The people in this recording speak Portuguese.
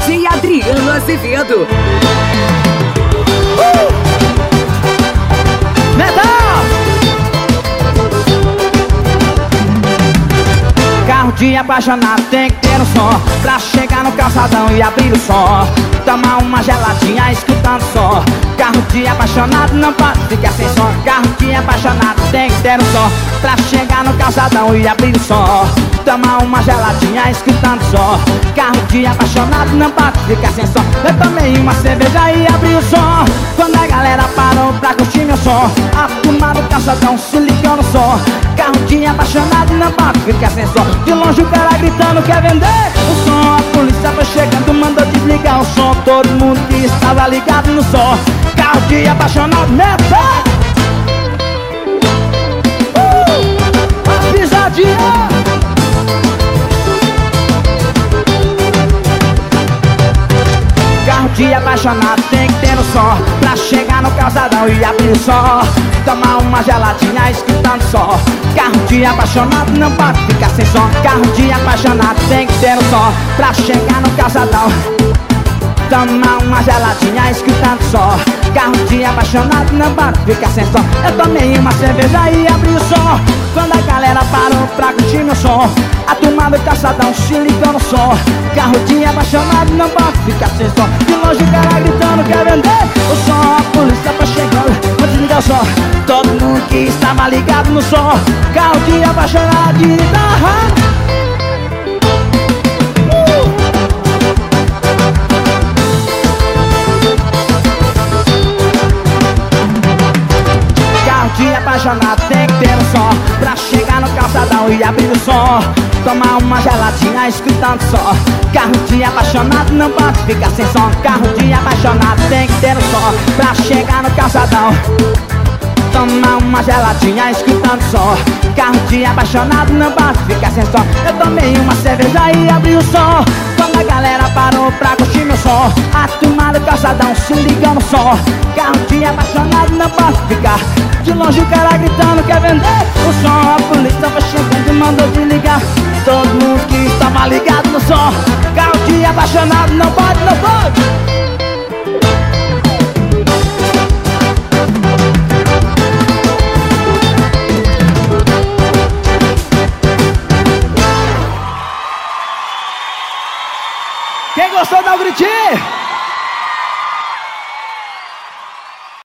DJ Adriano Azevedo. Metal! Carro de apaixonado tem que ter um som pra chegar no calçadão e abrir o som. Tomar uma geladinha escutando som. Carro de apaixonado não pode ficar sem som. Carro de apaixonado tem que ter um som pra chegar no calçadão e abrir o som. Tomar uma geladinha escutando som. Carro de apaixonado não pode ficar sem som. Eu tomei uma cerveja e abri o som. Quando a galera parou pra curtir meu som, a turma do calçadão se ligou no som. Carro de apaixonado não pode ficar sem som. De longe o cara gritando quer vender o som. A polícia foi chegando, mandou desligar o som. Todo mundo que estava ligado no som. Carro de apaixonado, metal! A pisadinha! Carro de apaixonado tem que ter no som pra chegar no calçadão e abrir o som. Tomar uma geladinha escutando som. Carro de apaixonado não pode ficar sem som. Carro de apaixonado tem que ter no som pra chegar no calçadão. Tomar uma geladinha escutando som. Carro de apaixonado não pode ficar sem som. Eu tomei uma cerveja e abri o som. Quando a galera parou pra curtir meu som, a turma do calçadão se ligou no som. Carro de apaixonado não pode ficar sem som. De longe o cara gritando quer vender o som. A polícia foi chegando, vou desligar o som. Todo mundo que estava ligado no som. Carro de apaixonado de guitarra. De apaixonado tem que ter um som pra chegar no calçadão e abrir o som. Tomar uma geladinha escutando som. Carro de apaixonado não pode ficar sem som. Carro de apaixonado tem que ter um som pra chegar no calçadão. Tomar uma geladinha escutando som. Carro de apaixonado não pode ficar sem som. Eu tomei uma cerveja e abri o som. Quando a galera parou pra curtir meu som, a turma do calçadão se ligou no som. Carro de apaixonado não pode ficar. De longe o cara gritando quer vender o som. A polícia foi chegando e mandou desligar todo mundo que estava ligado no som. Carro de apaixonado não pode, não pode. Quem gostou dá um gritinho.